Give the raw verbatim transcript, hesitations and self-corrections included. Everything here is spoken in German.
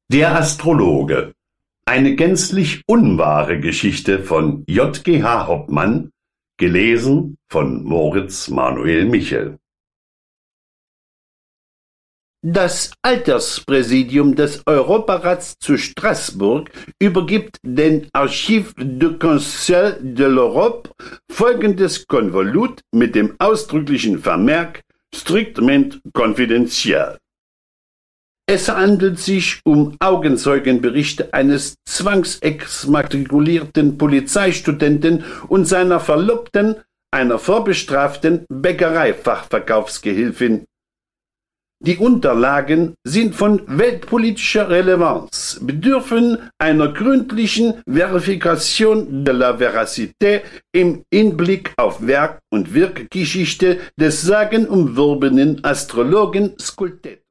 Der Astrologe. Eine gänzlich unwahre Geschichte von J G H Hoppmann, gelesen von Moritz Manuel Michel. Das Alterspräsidium des Europarats zu Straßburg übergibt den Archives du Conseil de l'Europe folgendes Konvolut mit dem ausdrücklichen Vermerk strictement confidentiel. Es handelt sich um Augenzeugenberichte eines zwangsexmatrikulierten Polizeistudenten und seiner Verlobten, einer vorbestraften Bäckereifachverkaufsgehilfin. Die Unterlagen sind von weltpolitischer Relevanz, bedürfen einer gründlichen Verifikation de la Véracité im Hinblick auf Werk- und Wirkgeschichte des sagenumwobenen Astrologen Scultet.